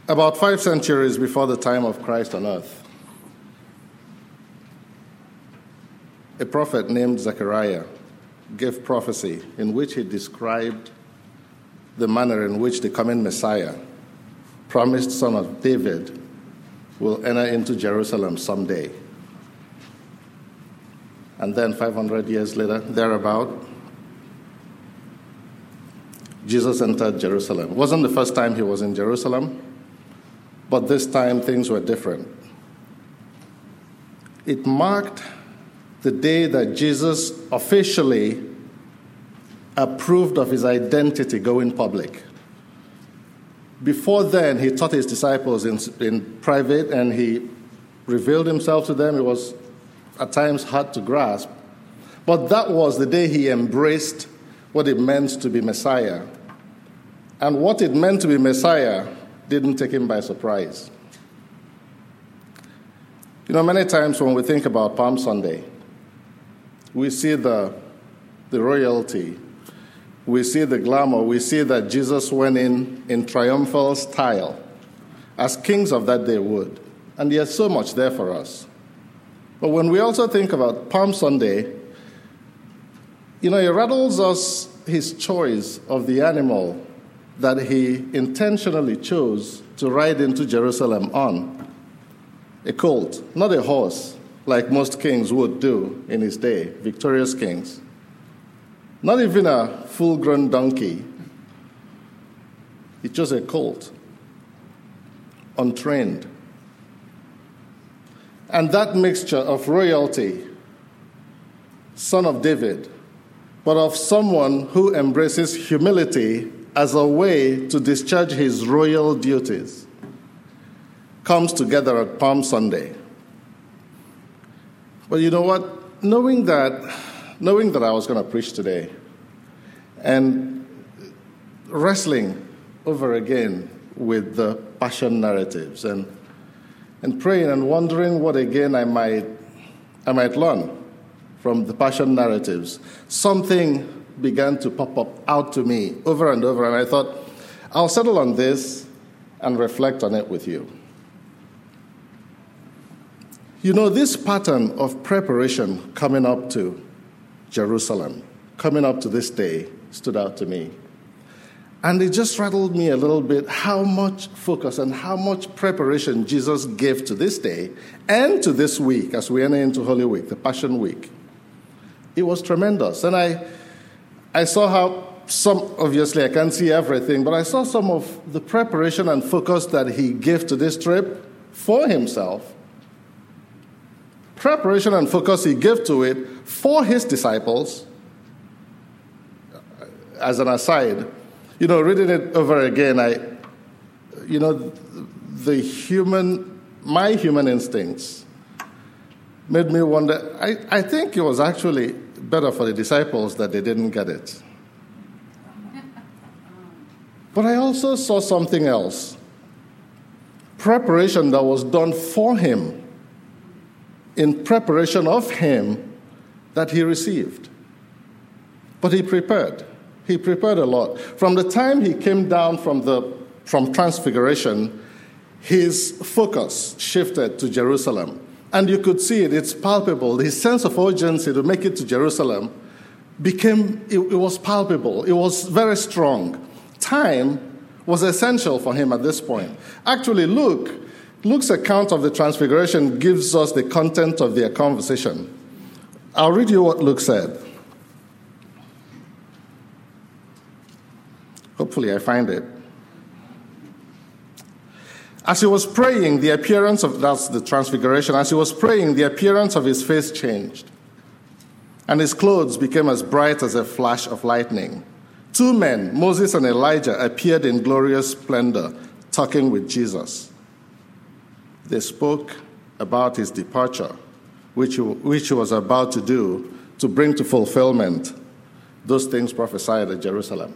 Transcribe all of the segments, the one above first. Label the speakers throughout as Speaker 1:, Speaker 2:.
Speaker 1: About 5 centuries before the time of Christ on earth, a prophet named Zechariah gave prophecy in which he described the manner in which the coming Messiah, promised son of David, will enter into Jerusalem someday. And then 500 years later, thereabout, Jesus entered Jerusalem. It wasn't the first time he was in Jerusalem, but this time things were different. It marked the day that Jesus officially approved of his identity going public. Before then, he taught his disciples in private, and he revealed himself to them. It was at times hard to grasp. But that was the day he embraced what it meant to be Messiah. And what it meant to be Messiah didn't take him by surprise. You know, many times when we think about Palm Sunday, we see the royalty, we see the glamour, we see that Jesus went in triumphal style, as kings of that day would. And there's so much there for us. But when we also think about Palm Sunday, you know, it rattles us his choice of the animal that he intentionally chose to ride into Jerusalem on. A colt, not a horse, like most kings would do in his day, victorious kings. Not even a full-grown donkey. He chose a colt, untrained. And that mixture of royalty, son of David, but of someone who embraces humility as a way to discharge his royal duties, comes together at Palm Sunday. But you know what? Knowing that I was going to preach today and wrestling over again with the passion narratives and praying and wondering what again I might learn from the passion narratives, something began to pop up out to me over and over, and I thought, I'll settle on this and reflect on it with you. You know, this pattern of preparation coming up to Jerusalem, coming up to this day, stood out to me. And it just rattled me a little bit how much focus and how much preparation Jesus gave to this day and to this week as we enter into Holy Week, the Passion Week. It was tremendous. And I saw how obviously I can't see everything, but I saw some of the preparation and focus that he gave to this trip for himself. Preparation and focus he gave to it for his disciples. As an aside, you know, reading it over again, my human instincts made me wonder, I think it was actually better for the disciples that they didn't get it. But I also saw something else. Preparation that was done for him, in preparation of him that he received. But he prepared. He prepared a lot. From the time he came down from Transfiguration, his focus shifted to Jerusalem. And you could see it, it's palpable. His sense of urgency to make it to Jerusalem it was palpable. It was very strong. Time was essential for him at this point. Actually, Luke's account of the Transfiguration gives us the content of their conversation. I'll read you what Luke said. Hopefully I find it. As he was praying, that's the Transfiguration, as he was praying, the appearance of his face changed, and his clothes became as bright as a flash of lightning. 2 men, Moses and Elijah, appeared in glorious splendor, talking with Jesus. They spoke about his departure, which he was about to do to bring to fulfillment those things prophesied at Jerusalem.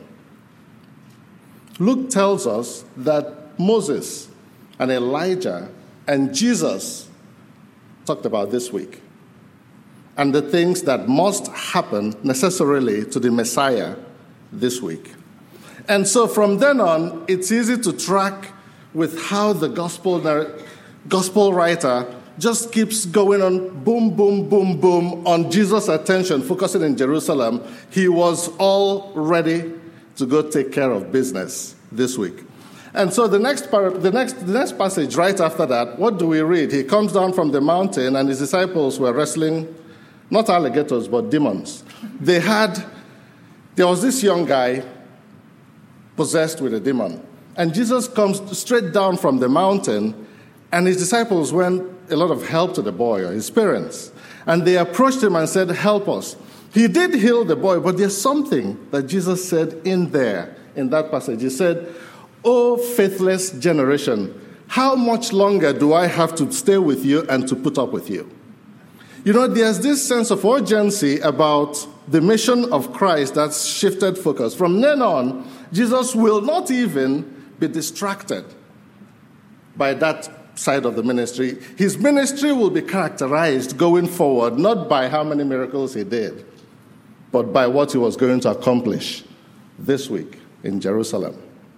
Speaker 1: Luke tells us that Moses and Elijah and Jesus talked about this week, and the things that must happen necessarily to the Messiah this week. And so from then on, it's easy to track with how the gospel writer just keeps going on boom, boom, boom, boom on Jesus' attention, focusing in Jerusalem. He was all ready to go take care of business this week. And so the next passage right after that, what do we read? He comes down from the mountain and his disciples were wrestling, not alligators, but demons. There was this young guy possessed with a demon. And Jesus comes straight down from the mountain, and his disciples went a lot of help to the boy or his parents. And they approached him and said, help us. He did heal the boy, but there's something that Jesus said in that passage. He said, "O faithless generation, how much longer do I have to stay with you and to put up with you?" You know, there's this sense of urgency about the mission of Christ that's shifted focus. From then on, Jesus will not even be distracted by that side of the ministry. His ministry will be characterized going forward not by how many miracles he did, but by what he was going to accomplish this week in Jerusalem.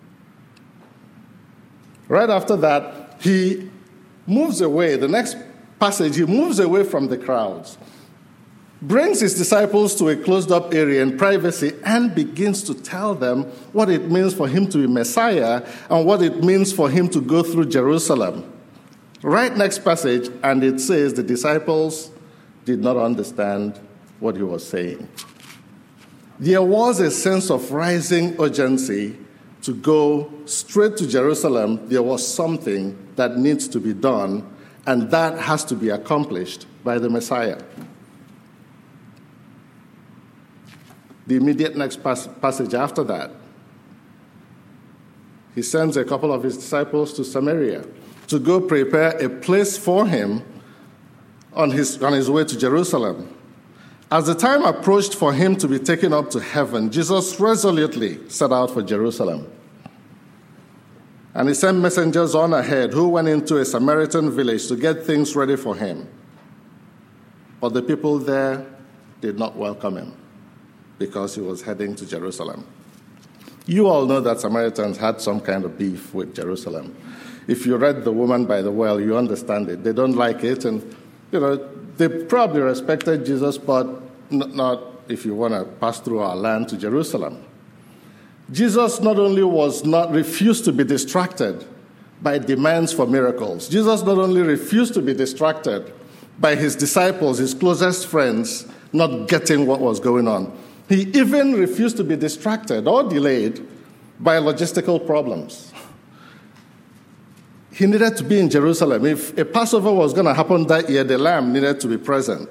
Speaker 1: Right after that, he moves away. The next passage, he moves away from the crowds, brings his disciples to a closed-up area in privacy, and begins to tell them what it means for him to be Messiah and what it means for him to go through Jerusalem. Right next passage, and it says the disciples did not understand what he was saying. There was a sense of rising urgency to go straight to Jerusalem. There was something that needs to be done, and that has to be accomplished by the Messiah. The immediate next passage after that, he sends a couple of his disciples to Samaria to go prepare a place for him on his way to Jerusalem. As the time approached for him to be taken up to heaven, Jesus resolutely set out for Jerusalem. And he sent messengers on ahead who went into a Samaritan village to get things ready for him. But the people there did not welcome him because he was heading to Jerusalem. You all know that Samaritans had some kind of beef with Jerusalem. If you read The Woman by the Well, you understand it. They don't like it, and they probably respected Jesus, but not if you want to pass through our land to Jerusalem. Jesus not only refused to be distracted by demands for miracles. Jesus not only refused to be distracted by his disciples, his closest friends, not getting what was going on. He even refused to be distracted or delayed by logistical problems. He needed to be in Jerusalem. If a Passover was going to happen that year, the lamb needed to be present.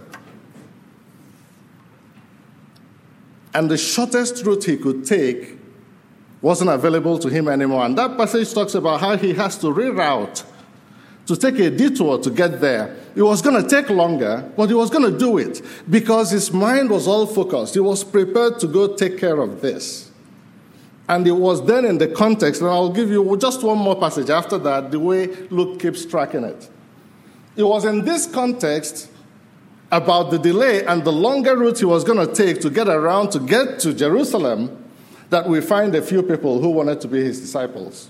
Speaker 1: And the shortest route he could take wasn't available to him anymore. And that passage talks about how he has to reroute, to take a detour to get there. It was going to take longer, but he was going to do it because his mind was all focused. He was prepared to go take care of this. And it was then in the context, and I'll give you just one more passage after that, the way Luke keeps tracking it. It was in this context about the delay and the longer route he was going to take to get around to get to Jerusalem that we find a few people who wanted to be his disciples.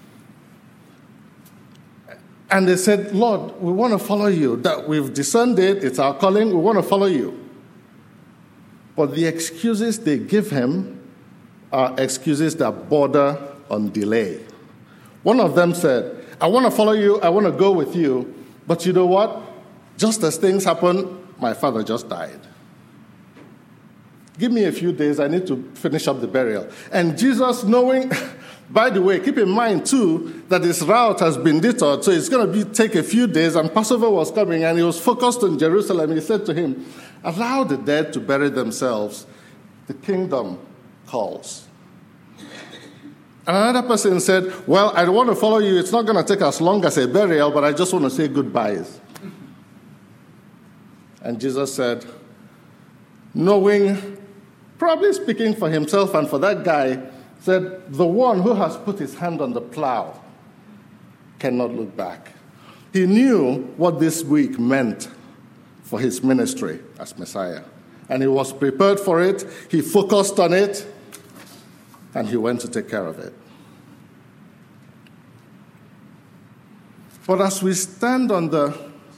Speaker 1: And they said, "Lord, we want to follow you. That we've discerned it. It's our calling. We want to follow you." But the excuses they give him are excuses that border on delay. One of them said, "I want to follow you. I want to go with you. But you know what? Just as things happen, my father just died. Give me a few days. I need to finish up the burial." And Jesus, knowing, by the way, keep in mind too that his route has been detoured, so it's going to take a few days, and Passover was coming, and he was focused on Jerusalem. He said to him, "Allow the dead to bury themselves. The kingdom calls." And another person said, "Well, I want to follow you. It's not going to take as long as a burial, but I just want to say goodbyes." And Jesus said, knowing, probably speaking for himself and for that guy, said, "The one who has put his hand on the plow cannot look back." He knew what this week meant for his ministry as Messiah. And he was prepared for it. He focused on it. And he went to take care of it. But as we stand on the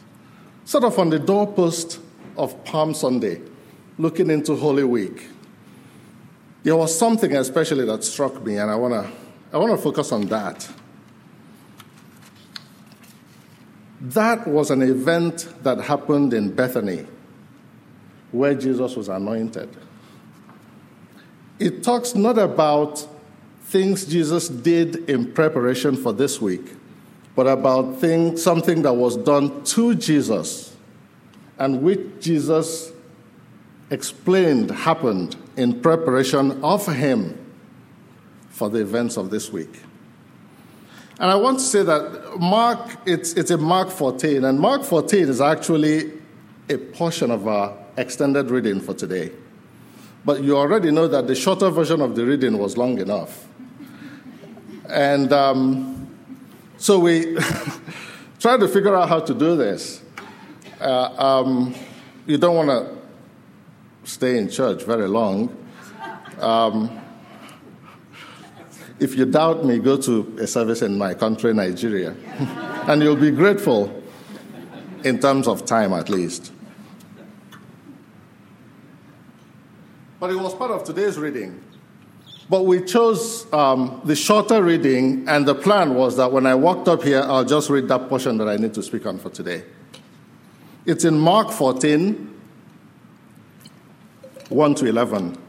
Speaker 1: doorpost of Palm Sunday, looking into Holy Week, there was something especially that struck me, and I want to focus on that. That was an event that happened in Bethany, where Jesus was anointed. It talks not about things Jesus did in preparation for this week, but about something that was done to Jesus, and which Jesus explained happened in preparation of him for the events of this week. And I want to say that it's in Mark 14, and Mark 14 is actually a portion of our extended reading for today. But you already know that the shorter version of the reading was long enough. And so we tried to figure out how to do this. You don't want to stay in church very long. If you doubt me, go to a service in my country, Nigeria, and you'll be grateful in terms of time at least. But it was part of today's reading. But we chose the shorter reading, and the plan was that when I walked up here, I'll just read that portion that I need to speak on for today. It's in Mark 14, 1 to 11.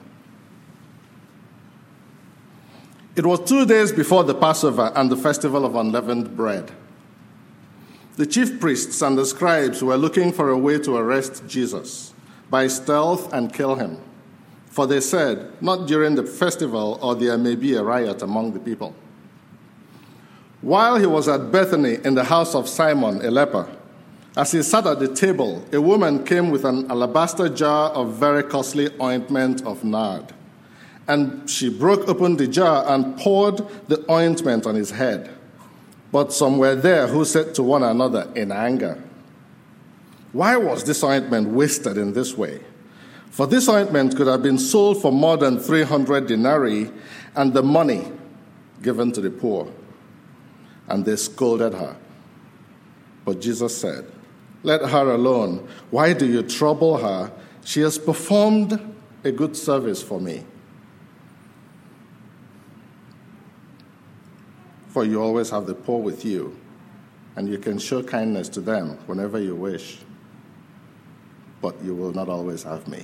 Speaker 1: It was 2 days before the Passover and the festival of unleavened bread. The chief priests and the scribes were looking for a way to arrest Jesus by stealth and kill him. For they said, "Not during the festival, or there may be a riot among the people." While he was at Bethany in the house of Simon, a leper, as he sat at the table, a woman came with an alabaster jar of very costly ointment of nard. And she broke open the jar and poured the ointment on his head. But some were there who said to one another in anger, "Why was this ointment wasted in this way? For this ointment could have been sold for more than 300 denarii and the money given to the poor." And they scolded her. But Jesus said, "Let her alone. Why do you trouble her? She has performed a good service for me. For you always have the poor with you, and you can show kindness to them whenever you wish, but you will not always have me.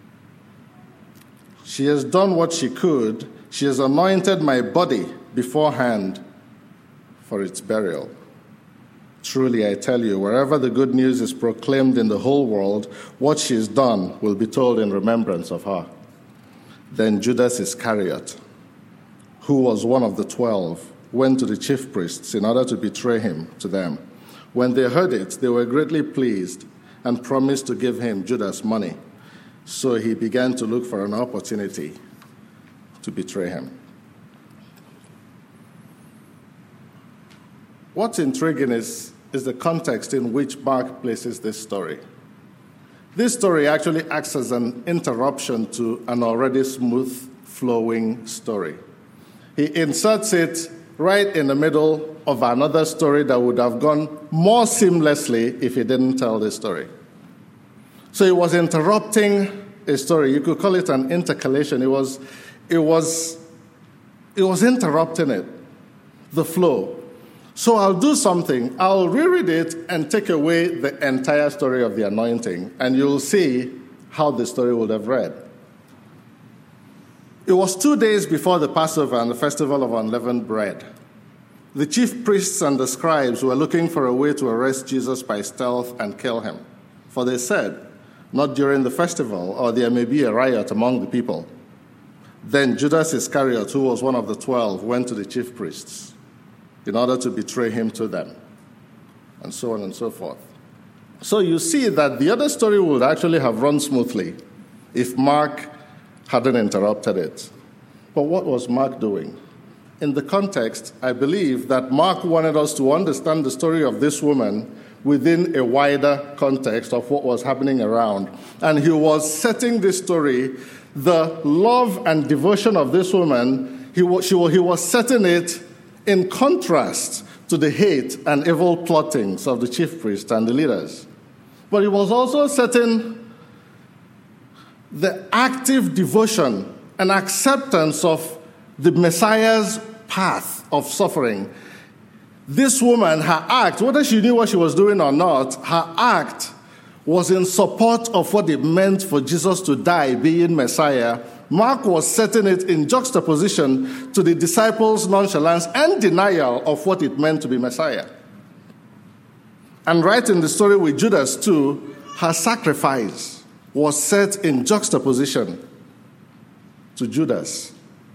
Speaker 1: She has done what she could. She has anointed my body beforehand for its burial. Truly, I tell you, wherever the good news is proclaimed in the whole world, what she has done will be told in remembrance of her." Then Judas Iscariot, who was one of the 12, went to the chief priests in order to betray him to them. When they heard it, they were greatly pleased and promised to give him, Judas, money. So he began to look for an opportunity to betray him. What's intriguing is the context in which Mark places this story. This story actually acts as an interruption to an already smooth-flowing story. He inserts it right in the middle of another story that would have gone more seamlessly if he didn't tell this story. So he was interrupting a story. You could call it an intercalation. It was interrupting it, the flow. So I'll do something. I'll reread it and take away the entire story of the anointing, and you'll see how the story would have read. It was 2 days before the Passover and the festival of unleavened bread. The chief priests and the scribes were looking for a way to arrest Jesus by stealth and kill him. For they said, "Not during the festival, or there may be a riot among the people." Then Judas Iscariot, who was one of the 12, went to the chief priests in order to betray him to them, and so on and so forth. So you see that the other story would actually have run smoothly if Mark hadn't interrupted it. But what was Mark doing? In the context, I believe that Mark wanted us to understand the story of this woman within a wider context of what was happening around. And he was setting this story, the love and devotion of this woman, he was setting it in contrast to the hate and evil plottings of the chief priests and the leaders. But he was also setting the active devotion and acceptance of the Messiah's path of suffering. This woman, her act, whether she knew what she was doing or not, her act was in support of what it meant for Jesus to die, being Messiah. Mark was setting it in juxtaposition to the disciples' nonchalance and denial of what it meant to be Messiah. And right in the story with Judas too, her sacrifice was set in juxtaposition to Judas.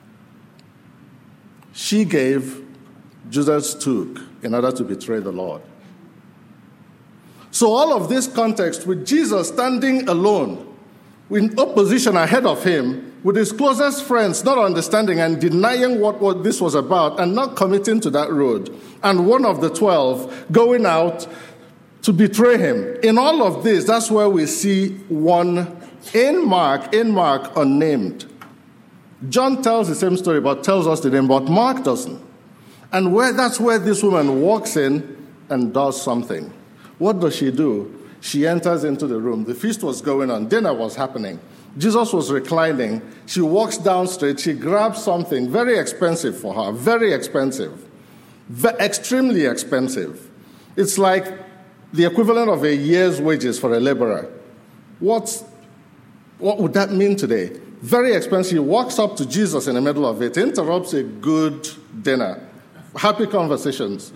Speaker 1: She gave, Judas took in order to betray the Lord. So all of this context with Jesus standing alone, in opposition ahead of him, with his closest friends not understanding and denying what this was about and not committing to that road, and one of the 12 going out to betray him. In all of this, that's where we see one in Mark, unnamed. John tells the same story, but tells us the name, but Mark doesn't. And that's where this woman walks in and does something. What does she do? She enters into the room. The feast was going on. Dinner was happening. Jesus was reclining. She walks down straight. She grabs something very expensive for her. Very expensive. Extremely expensive. It's like the equivalent of a year's wages for a laborer. What would that mean today? Very expensive. She walks up to Jesus in the middle of it, interrupts a good dinner. Happy conversations.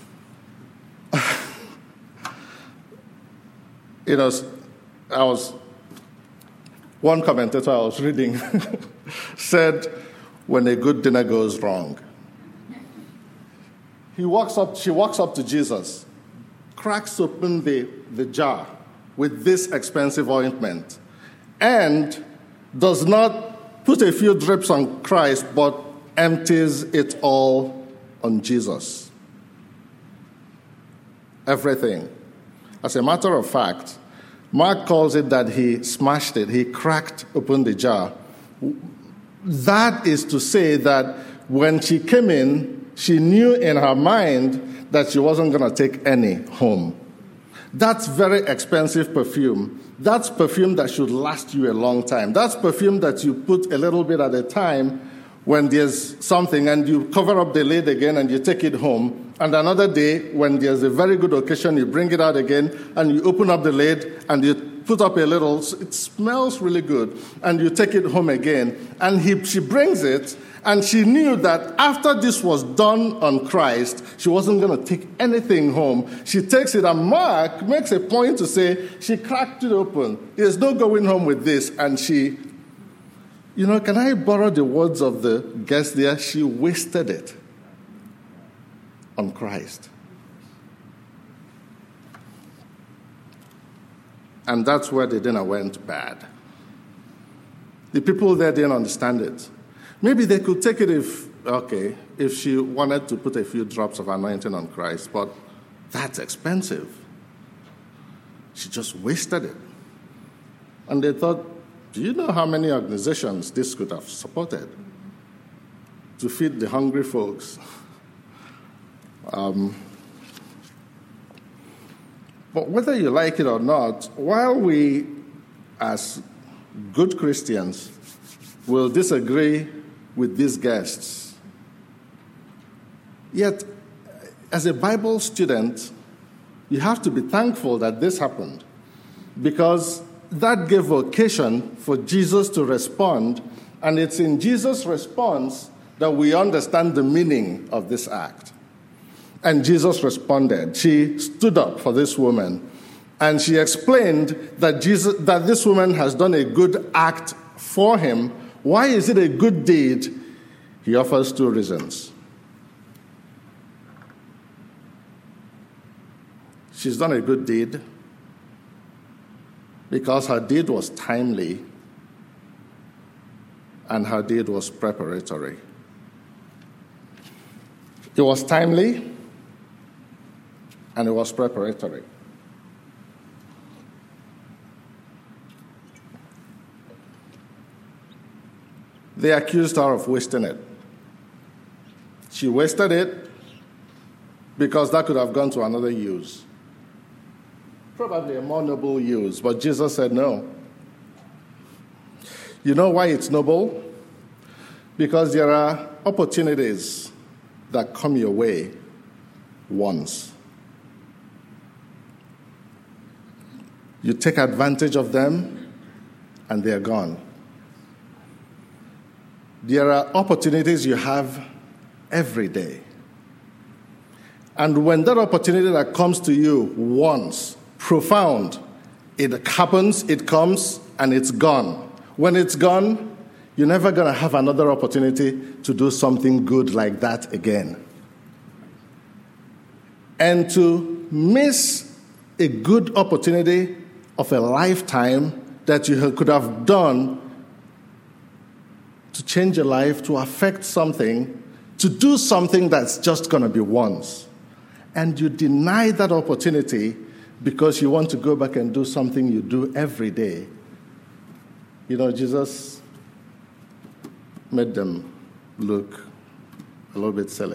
Speaker 1: One commentator I was reading said, when a good dinner goes wrong. She walks up to Jesus, cracks open the jar with this expensive ointment, and does not put a few drips on Christ, but empties it all on Jesus. Everything. As a matter of fact, Mark calls it that he smashed it, he cracked open the jar. That is to say that when she came in, she knew in her mind that she wasn't going to take any home. That's very expensive perfume. That's perfume that should last you a long time. That's perfume that you put a little bit at a time when there's something, and you cover up the lid again and you take it home. And another day, when there's a very good occasion, you bring it out again and you open up the lid and you put up a little, it smells really good, and you take it home again. And she brings it, and she knew that after this was done on Christ, she wasn't going to take anything home. She takes it, and Mark makes a point to say she cracked it open. There's no going home with this. And she, can I borrow the words of the guest there? She wasted it on Christ. And that's where the dinner went bad. The people there didn't understand it. Maybe they could take it if she wanted to put a few drops of anointing on Christ, but that's expensive. She just wasted it. And they thought, do you know how many organizations this could have supported to feed the hungry folks? But whether you like it or not, while we, as good Christians, will disagree with these guests, yet, as a Bible student, you have to be thankful that this happened, because that gave occasion for Jesus to respond, and it's in Jesus' response that we understand the meaning of this act. And Jesus responded. She stood up for this woman, and she explained that this woman has done a good act for him. Why is it a good deed? He offers 2 reasons. She's done a good deed because her deed was timely and her deed was preparatory. It was timely and it was preparatory. They accused her of wasting it. She wasted it because that could have gone to another use. Probably a more noble use, but Jesus said no. You know why it's noble? Because there are opportunities that come your way once. You take advantage of them, and they're gone. There are opportunities you have every day. And when that opportunity that comes to you once, profound, it happens, it comes, and it's gone. When it's gone, you're never going to have another opportunity to do something good like that again. And to miss a good opportunity of a lifetime that you could have done to change your life, to affect something, to do something that's just going to be once. And you deny that opportunity because you want to go back and do something you do every day. You know, Jesus made them look a little bit silly.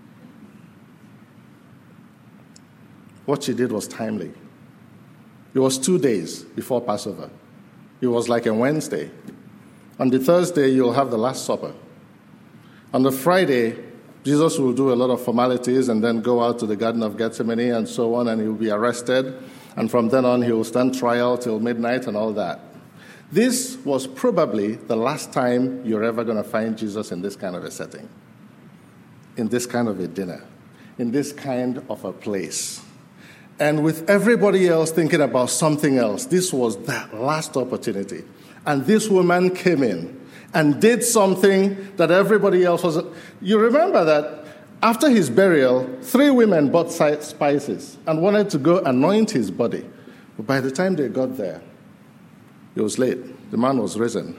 Speaker 1: What she did was timely. It was 2 days before Passover. It was like a Wednesday. On the Thursday, you'll have the Last Supper. On the Friday, Jesus will do a lot of formalities and then go out to the Garden of Gethsemane and so on, and he will be arrested. And from then on, he will stand trial till midnight and all that. This was probably the last time you're ever going to find Jesus in this kind of a setting, in this kind of a dinner, in this kind of a place. And with everybody else thinking about something else, this was that last opportunity. And this woman came in and did something that everybody else was. You remember that after his burial, 3 women bought spices and wanted to go anoint his body. But by the time they got there, it was late. The man was risen.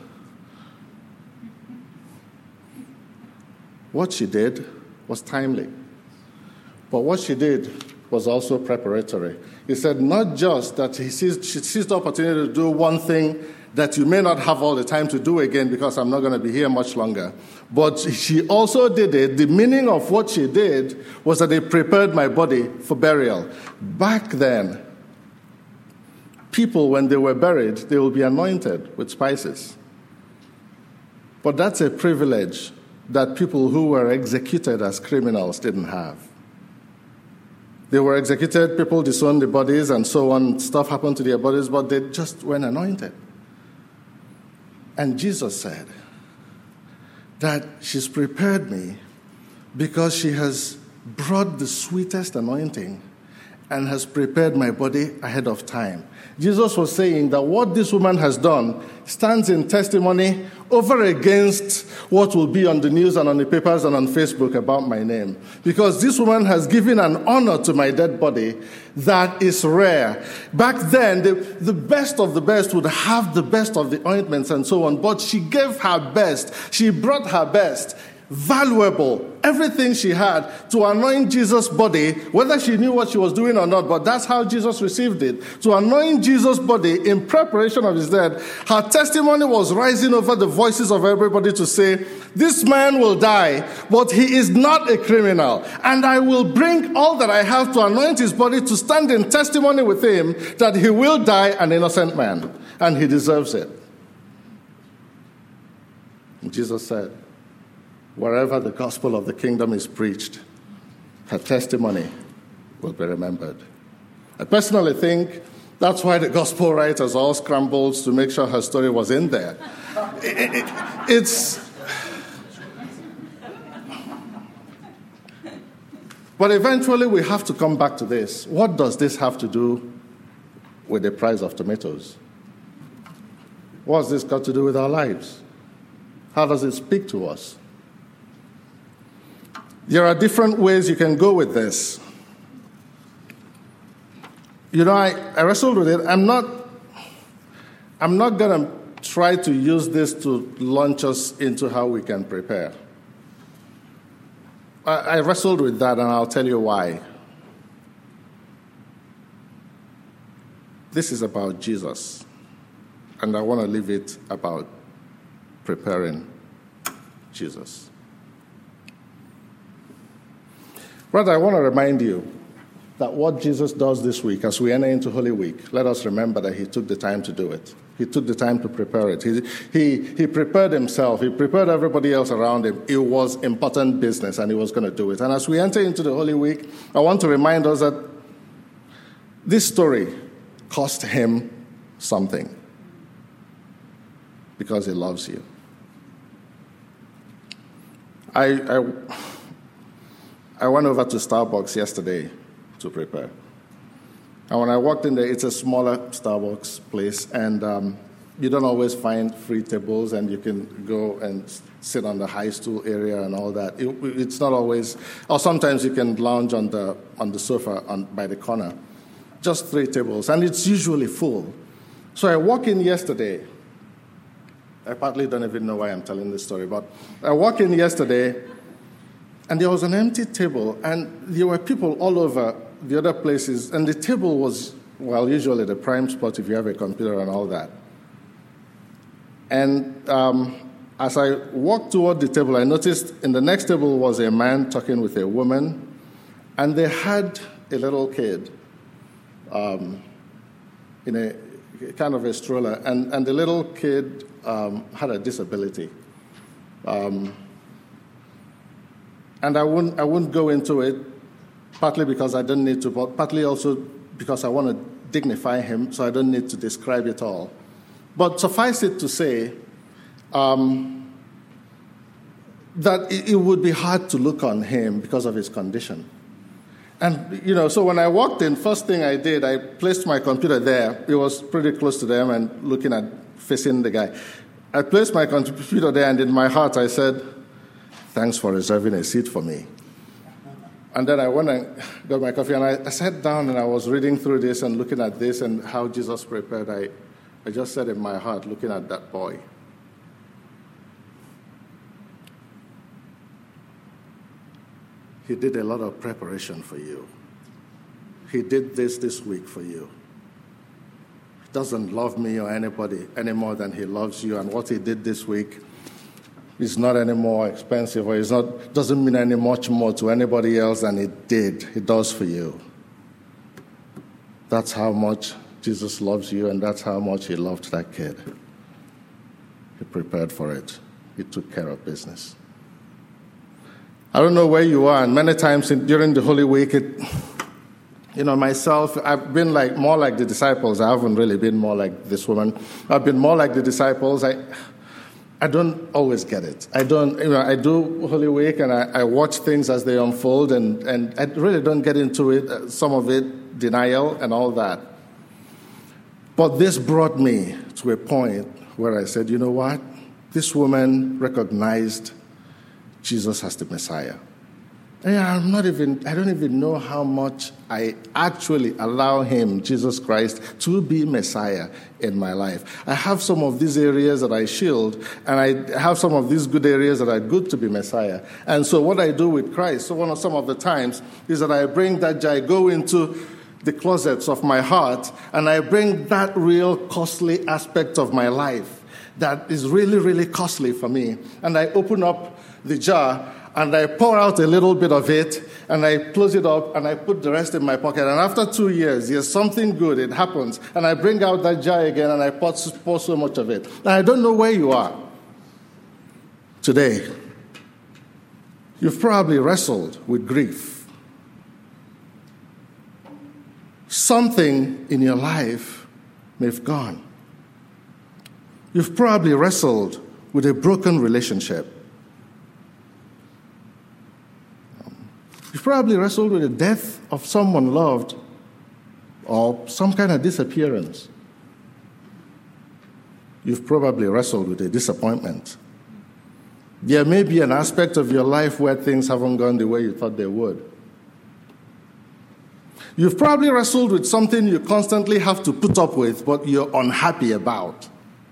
Speaker 1: What she did was timely. But what she did was also preparatory. He said not just that she seized the opportunity to do one thing that you may not have all the time to do again because I'm not going to be here much longer. But she also did it. The meaning of what she did was that they prepared my body for burial. Back then, people, when they were buried, they will be anointed with spices. But that's a privilege that people who were executed as criminals didn't have. They were executed, people disowned the bodies and so on, stuff happened to their bodies, but they just weren't anointed. And Jesus said that she's prepared me because she has brought the sweetest anointing and has prepared my body ahead of time. Jesus was saying that what this woman has done stands in testimony over against what will be on the news and on the papers and on Facebook about my name. Because this woman has given an honor to my dead body that is rare. Back then, the best of the best would have the best of the ointments and so on, but she gave her best. She brought her best. Valuable, everything she had to anoint Jesus' body, whether she knew what she was doing or not, but that's how Jesus received it. To anoint Jesus' body in preparation of his death, her testimony was rising over the voices of everybody to say, this man will die, but he is not a criminal, and I will bring all that I have to anoint his body to stand in testimony with him that he will die an innocent man, and he deserves it. And Jesus said, wherever the gospel of the kingdom is preached, her testimony will be remembered. I personally think that's why the gospel writers all scrambled to make sure her story was in there. But eventually we have to come back to this. What does this have to do with the price of tomatoes? What's this got to do with our lives? How does it speak to us? There are different ways you can go with this. You know, I wrestled with it. I'm not going to try to use this to launch us into how we can prepare. I wrestled with that, and I'll tell you why. This is about Jesus, and I want to leave it about preparing Jesus. Rather, I want to remind you that what Jesus does this week, as we enter into Holy Week, let us remember that he took the time to do it. He took the time to prepare it. He prepared himself. He prepared everybody else around him. It was important business, and he was going to do it. And as we enter into the Holy Week, I want to remind us that this story cost him something because he loves you. I went over to Starbucks yesterday to prepare. And when I walked in there, it's a smaller Starbucks place, and you don't always find free tables, and you can go and sit on the high stool area and all that. It's not always, or sometimes you can lounge on the sofa by the corner. Just 3 tables, and it's usually full. So I walk in yesterday. I partly don't even know why I'm telling this story, but I walk in yesterday, and there was an empty table, and there were people all over the other places, and the table was, well, usually the prime spot if you have a computer and all that. And as I walked toward the table, I noticed in the next table was a man talking with a woman, and they had a little kid in a kind of a stroller, and the little kid had a disability. And I wouldn't go into it, partly because I don't need to, but partly also because I want to dignify him, so I don't need to describe it all. But suffice it to say that it would be hard to look on him because of his condition. And, so when I walked in, first thing I did, I placed my computer there. It was pretty close to them and facing the guy. I placed my computer there, and in my heart I said, "Thanks for reserving a seat for me." And then I went and got my coffee, and I sat down, and I was reading through this and looking at this and how Jesus prepared. I just said in my heart, looking at that boy, he did a lot of preparation for you. He did this week for you. He doesn't love me or anybody any more than he loves you, and what he did this week is not any more expensive, or doesn't mean any much more to anybody else than it does for you. That's how much Jesus loves you, and that's how much he loved that kid. He prepared for it. He took care of business. I don't know where you are, and many times during the Holy Week, myself, I've been more like the disciples. I haven't really been more like this woman. I've been more like the disciples. I don't always get it. I do Holy Week, and I watch things as they unfold, and I really don't get into it, some of it, denial and all that. But this brought me to a point where I said, you know what? This woman recognized Jesus as the Messiah. And I don't even know how much I actually allow him, Jesus Christ, to be Messiah in my life. I have some of these areas that I shield, and I have some of these good areas that are good to be Messiah. And so what I do with Christ, some of the times, is that I go into the closets of my heart, and I bring that real costly aspect of my life that is really, really costly for me. And I open up the jar, and I pour out a little bit of it, and I close it up, and I put the rest in my pocket. And after 2 years, there's something good, it happens, and I bring out that jar again, and I pour so much of it. And I don't know where you are today. You've probably wrestled with grief. Something in your life may have gone. You've probably wrestled with a broken relationship. You've probably wrestled with the death of someone loved or some kind of disappearance. You've probably wrestled with a disappointment. There may be an aspect of your life where things haven't gone the way you thought they would. You've probably wrestled with something you constantly have to put up with, but you're unhappy about.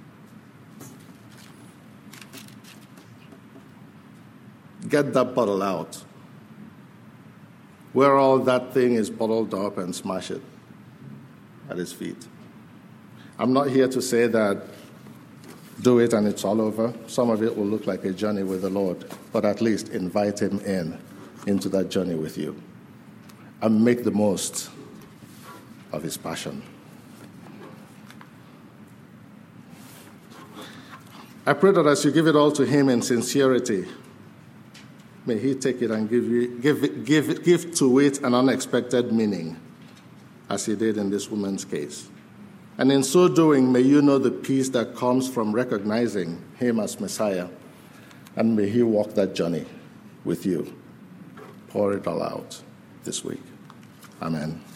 Speaker 1: Get that bottle out, where all that thing is bottled up, and smash it at his feet. I'm not here to say that do it and it's all over. Some of it will look like a journey with the Lord, but at least invite him into that journey with you. and make the most of his passion. I pray that as you give it all to him in sincerity, may he take it and give to it an unexpected meaning, as he did in this woman's case. And in so doing, may you know the peace that comes from recognizing him as Messiah, and may he walk that journey with you. Pour it all out this week. Amen.